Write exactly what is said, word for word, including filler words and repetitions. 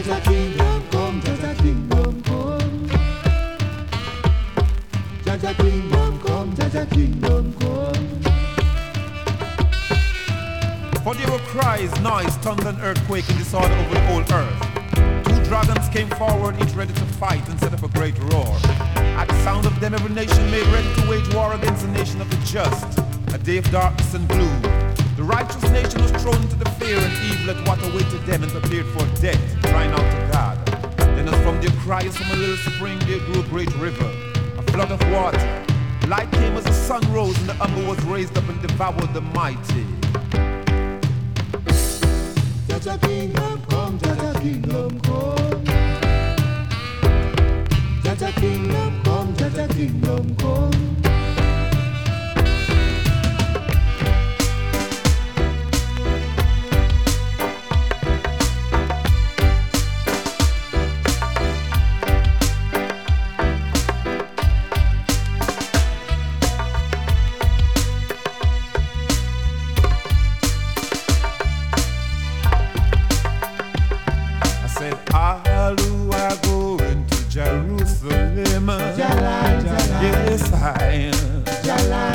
Jaja kingdom come, Jaja kingdom come. Jaja kingdom come, Jaja kingdom come. For there were cries, noise, thunder and earthquake and disorder over the whole earth. Two dragons came forward, each ready to fight and set up a great roar. At the sound of them, every nation made ready to wage war against the nation of the just. A day of darkness and gloom. The righteous nation was thrown into the fear and evil at what awaited them and prepared for death, crying out to God. Then as from their cries from a little spring there grew a great river, a flood of water. Light came as the sun rose and the humble was raised up and devoured the mighty. Jaja kingdom come, Jaja kingdom come. Jaja kingdom come, Jaja kingdom come. Jerusalem, Jalai, Jalai. Yes I am, Jalai.